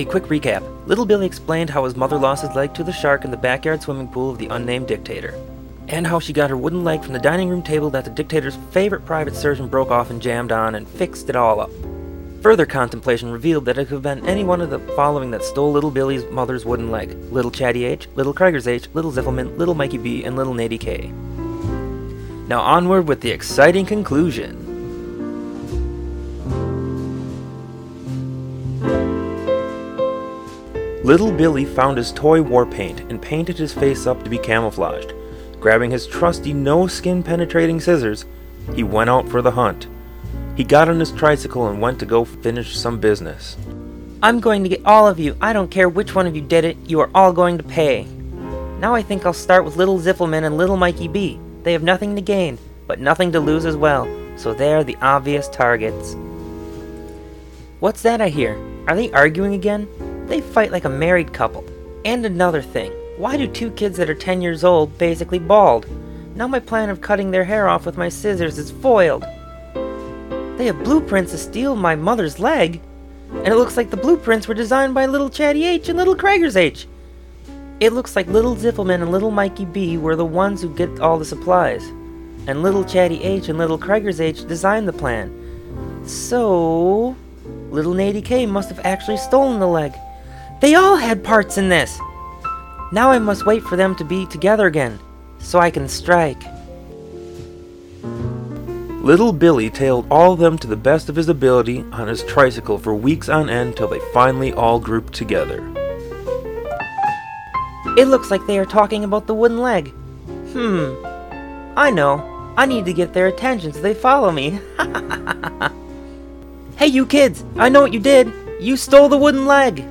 Okay, quick recap. Little Billy explained how his mother lost his leg to the shark in the backyard swimming pool of the unnamed dictator, and how she got her wooden leg from the dining room table that the dictator's favorite private surgeon broke off and jammed on and fixed it all up. Further contemplation revealed that it could have been any one of the following that stole Little Billy's mother's wooden leg: Little Chatty H, Little Cragger's H, Little Ziffelman, Little Mikey B, and Little Nady K. Now onward with the exciting conclusion. Little Billy found his toy war paint and painted his face up to be camouflaged. Grabbing his trusty no-skin penetrating scissors, he went out for the hunt. He got on his tricycle and went to go finish some business. I'm going to get all of you. I don't care which one of you did it. You are all going to pay. Now I think I'll start with Little Ziffelman and Little Mikey B. They have nothing to gain, but nothing to lose as well, so they're the obvious targets. What's that I hear? Are they arguing again? They fight like a married couple. And another thing, why do two kids that are 10 years old basically bald? Now my plan of cutting their hair off with my scissors is foiled. They have blueprints to steal my mother's leg, and it looks like the blueprints were designed by Little Chatty H and Little Cragger's H. It looks like Little Ziffelman and Little Mikey B were the ones who get all the supplies, and Little Chatty H and Little Cragger's H designed the plan. So, Little Nady K must have actually stolen the leg. They all had parts in this! Now I must wait for them to be together again, so I can strike. Little Billy tailed all of them to the best of his ability on his tricycle for weeks on end till they finally all grouped together. It looks like they are talking about the wooden leg. I know. I need to get their attention so they follow me. Hey you kids, I know what you did. You stole the wooden leg.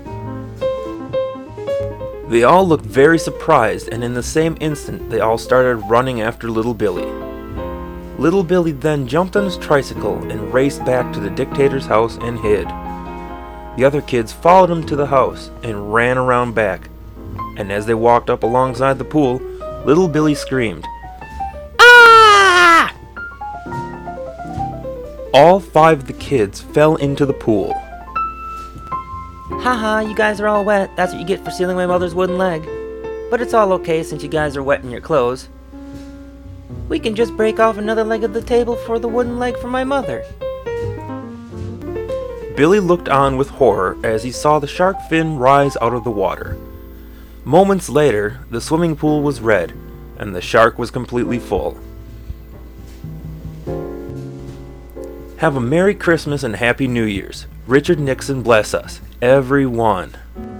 They all looked very surprised, and in the same instant they all started running after Little Billy. Little Billy then jumped on his tricycle and raced back to the dictator's house and hid. The other kids followed him to the house and ran around back, and as they walked up alongside the pool, Little Billy screamed, Ah! All 5 of the kids fell into the pool. Haha, you guys are all wet. That's what you get for stealing my mother's wooden leg. But it's all okay since you guys are wet in your clothes. We can just break off another leg of the table for the wooden leg for my mother. Billy looked on with horror as he saw the shark fin rise out of the water. Moments later, the swimming pool was red, and the shark was completely full. Have a Merry Christmas and Happy New Year's. Richard Nixon bless us, everyone.